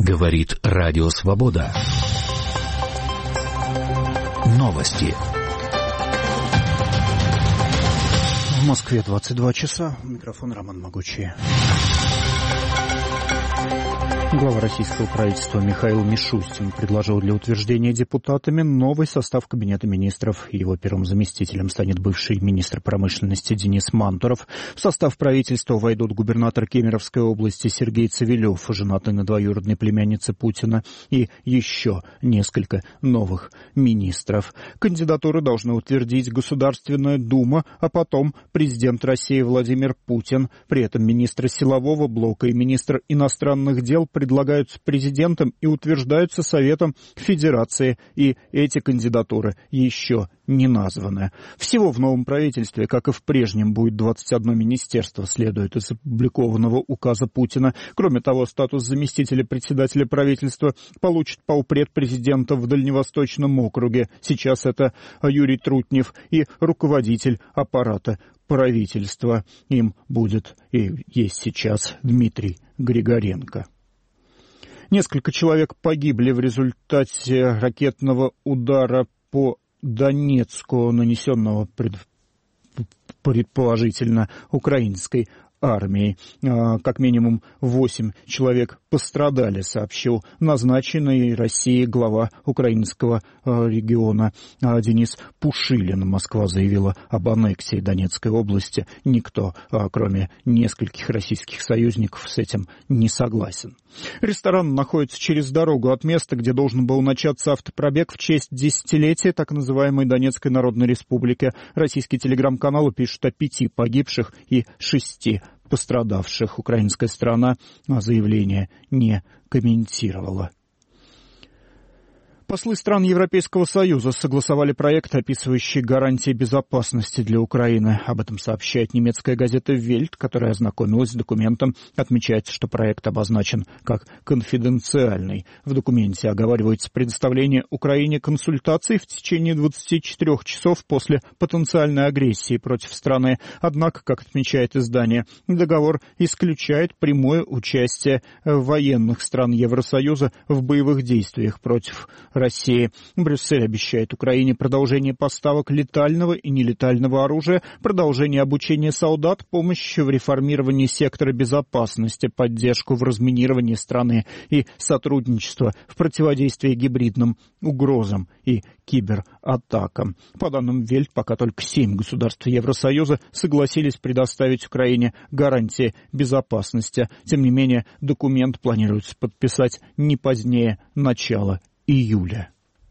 Говорит Радио Свобода. Новости. В Москве 22 часа. Микрофон Роман Могучий. Глава российского правительства Михаил Мишустин предложил для утверждения депутатами новый состав Кабинета министров. Его первым заместителем станет бывший министр промышленности Денис Мантуров. В состав правительства войдут губернатор Кемеровской области Сергей Цивилев, женатый на двоюродной племяннице Путина, и еще несколько новых министров. Кандидатуры должны утвердить Государственная Дума, а потом президент России Владимир Путин. При этом министр силового блока и министр иностранных дел предлагаются президентом и утверждаются Советом Федерации, и эти кандидатуры еще не названы. Всего в новом правительстве, как и в прежнем, будет 21 министерство, следует из опубликованного указа Путина. Кроме того, статус заместителя председателя правительства получит полпред президента в Дальневосточном округе. Сейчас это Юрий Трутнев, и руководитель аппарата правительства. Им будет и есть сейчас Дмитрий Григоренко. Несколько человек погибли в результате ракетного удара по Донецку, нанесенного предположительно украинской армией. Как минимум 8 человек пострадали, сообщил назначенный Россией глава украинского региона Денис Пушилин. Москва заявила об аннексии Донецкой области. Никто, кроме нескольких российских союзников, с этим не согласен. Ресторан находится через дорогу от места, где должен был начаться автопробег в честь десятилетия так называемой Донецкой Народной Республики. Российские телеграм-каналы пишут о 5 погибших и 6 пострадавших. Украинская сторона заявление не комментировала. Послы стран Европейского Союза согласовали проект, описывающий гарантии безопасности для Украины. Об этом сообщает немецкая газета «Вельт», которая ознакомилась с документом. Отмечается, что проект обозначен как конфиденциальный. В документе оговаривается предоставление Украине консультаций в течение 24 часов после потенциальной агрессии против страны. Однако, как отмечает издание, договор исключает прямое участие военных стран Евросоюза в боевых действиях против России. Брюссель обещает Украине продолжение поставок летального и нелетального оружия, продолжение обучения солдат, помощь в реформировании сектора безопасности, поддержку в разминировании страны и сотрудничество в противодействии гибридным угрозам и кибератакам. По данным Вельт, пока только 7 государств Евросоюза согласились предоставить Украине гарантии безопасности. Тем не менее, документ планируется подписать не позднее начала июля.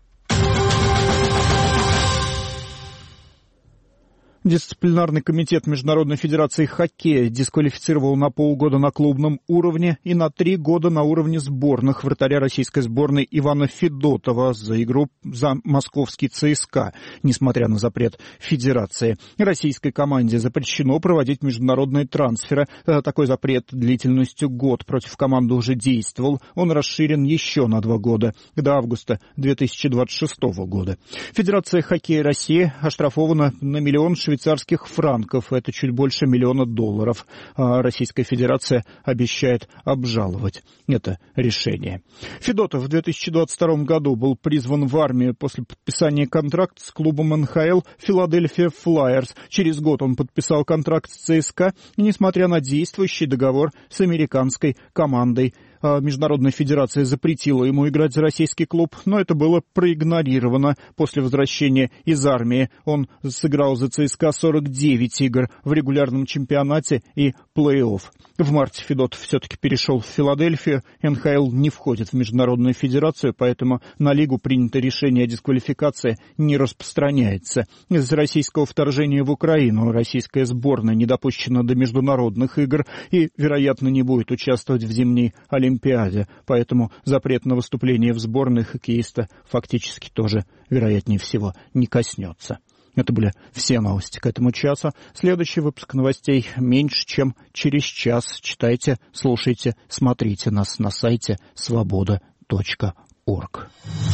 Дисциплинарный комитет Международной федерации хоккея дисквалифицировал на полгода на клубном уровне и на 3 года на уровне сборных вратаря российской сборной Ивана Федотова за игру за московский ЦСКА, несмотря на запрет федерации. Российской команде запрещено проводить международные трансферы. Такой запрет длительностью год против команды уже действовал. Он расширен еще на 2 года, до августа 2026 года. Федерация хоккея России оштрафована на 1 миллион швейцарских франков. Это чуть больше $1 миллиона. Российская Федерация обещает обжаловать это решение. Федотов в 2022 году был призван в армию после подписания контракта с клубом НХЛ «Филадельфия Флайерс». Через год он подписал контракт с ЦСКА, и, несмотря на действующий договор с американской командой, Международная федерация запретила ему играть за российский клуб, но это было проигнорировано. После возвращения из армии он сыграл за ЦСКА 49 игр в регулярном чемпионате и плей-офф. В марте Федотов все-таки перешел в Филадельфию. НХЛ не входит в Международную федерацию, поэтому на лигу принято решение о дисквалификации не распространяется. Из-за российского вторжения в Украину российская сборная не допущена до международных игр и, вероятно, не будет участвовать в зимней Олимпиаде, поэтому запрет на выступление в сборной хоккеиста фактически тоже, вероятнее всего, не коснется. Это были все новости к этому часу. Следующий выпуск новостей меньше, чем через час. Читайте, слушайте, смотрите нас на сайте svoboda.org.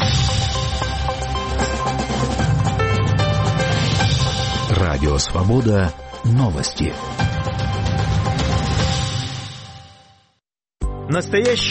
Радио Свобода. Новости. Настоящий